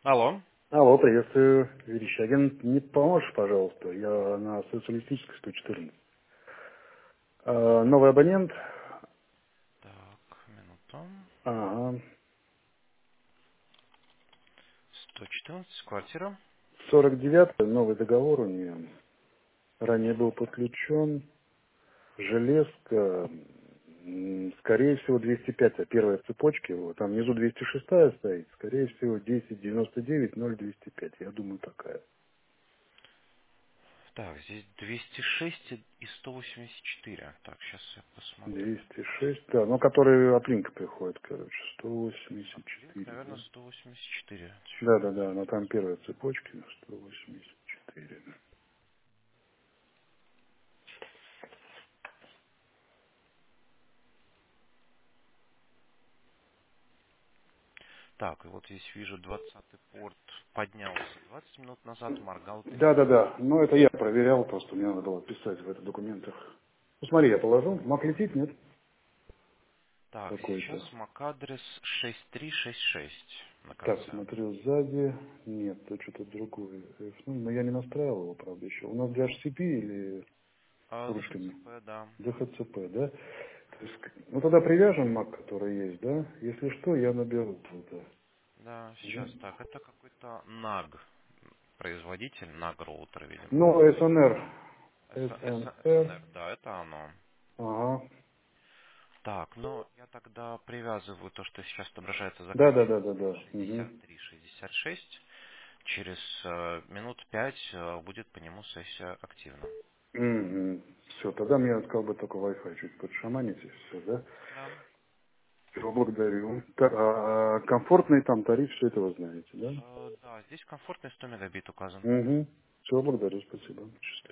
Алло. Алло, приветствую, Верещагин. Не поможешь, пожалуйста? Я на социалистической 114. Новый абонент. Так, минуту. Ага. 114, квартира. 49 новый договор у нее. Ранее был подключен. Железка. Скорее всего, 205, первая цепочка его. Там внизу 206 стоит. Скорее всего, 1099-0205. Я думаю, такая. Так, здесь 206 и 184. Так, сейчас я посмотрю. 206, да, ну, который от линка приходит, короче, Линк, 184, наверное, да. 184. Да, да, да, но там первая цепочка, 184. Так, и вот здесь вижу 20-й порт поднялся 20 минут назад, моргал Да, да, 30 минут. да, но это я проверял, просто мне надо было писать в этих документах. Ну, смотри, я положил, мог лететь, нет? Так, сейчас Какой-то. MAC-адрес 6366 на Так, конце. смотрю сзади, нет, то что-то другое. Ну, но я не настраивал его, правда, еще. У нас для HCP или с ручками? DHCP, да. DHCP, да? То есть, ну, тогда привяжем Mac, который есть, да? Если что, я наберу туда. Да, Да? сейчас так. Это какой-то NAG. Производитель NAG роутер, видимо. Ну, SNR. SNR. СНР, да, это оно. Ага. Так, ну я тогда привязываю то, что сейчас отображается Да, да, заказчик да, да, да. Угу. 6366. Через минут 5 будет по нему сессия активна. Угу. Все, тогда мне надо как бы только Wi-Fi чуть подшаманить и все, да? Да. Все, благодарю. Комфортный там тариф, все это вы знаете, да? Да, здесь комфортный 100 мегабит указан. Угу. Все, благодарю, спасибо. Счастливо.